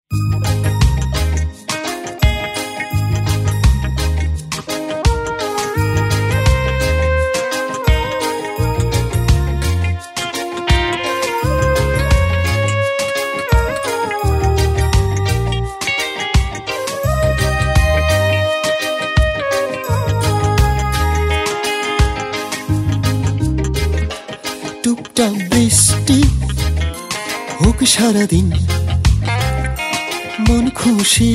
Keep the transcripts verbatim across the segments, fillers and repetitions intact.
টুকটাক বৃষ্টি হোক সারাদিন, মন খুশি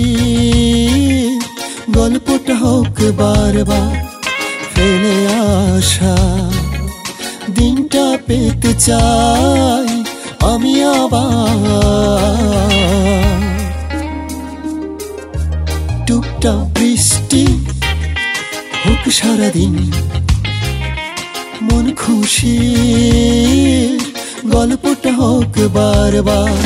গল্পটা হোক বারবার ফেলে আসা। দিনটা পেতে চাই আমি আবার। টুকটাক বৃষ্টি হোক সারাদিন, মন খুশি গল্পটা হোক বারবার।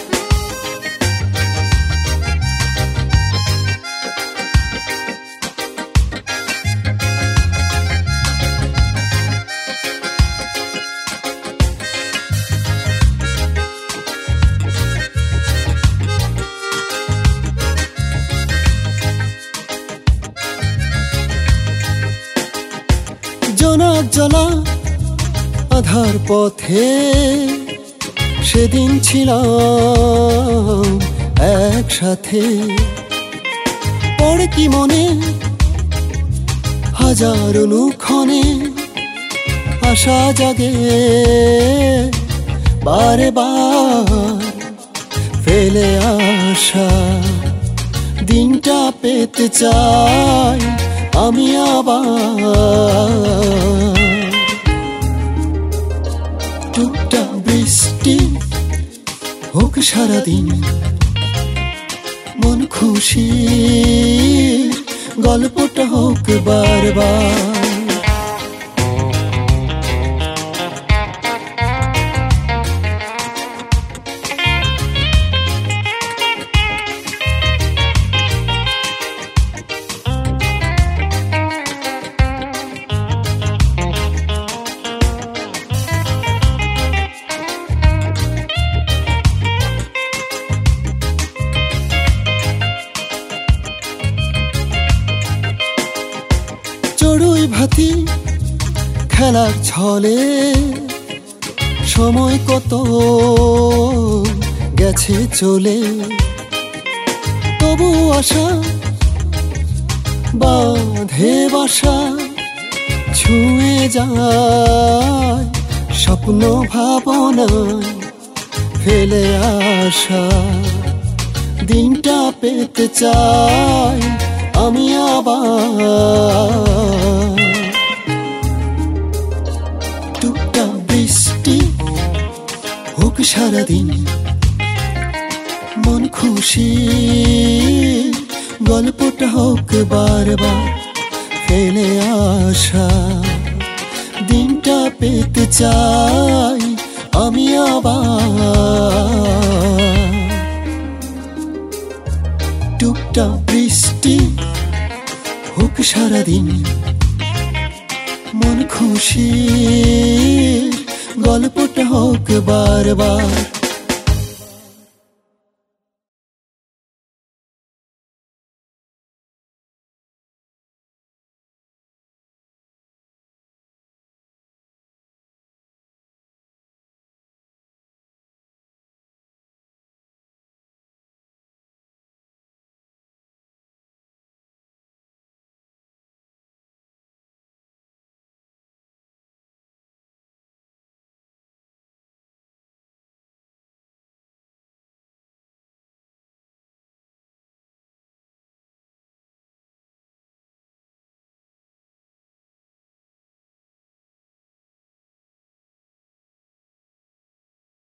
জোনাক জ্বলা আধার পথে সেদিন ছিলাম একসাথে। পড়ে কি মনে হাজার অনুক্ষণে আশা জাগে বারে বার ফেলে আসা। দিনটা পেতে চাই আমি আবার। টুকটাক বৃষ্টি হোক সারাদিন, মন খুশি গল্পটা হোক বারবার। চড়ুই ভাতি খেলার ছলে সময় কত গেছে চলে। তবু আশা বাঁধে বাসা, ছুঁয়ে যায় স্বপ্ন ভাবনায় ফেলে আসা। দিনটা পেতে চাই আমি আবার। টুকটাক বৃষ্টি হোক সারাদিন, মন খুশি গল্পটা হোক বারবার ফেলে আসা। দিনটা পেতে চাই আমি আবার। টুকটাক বৃষ্টি হোক সারাদিন, মন খুশি গল্পটা হোক বারবার।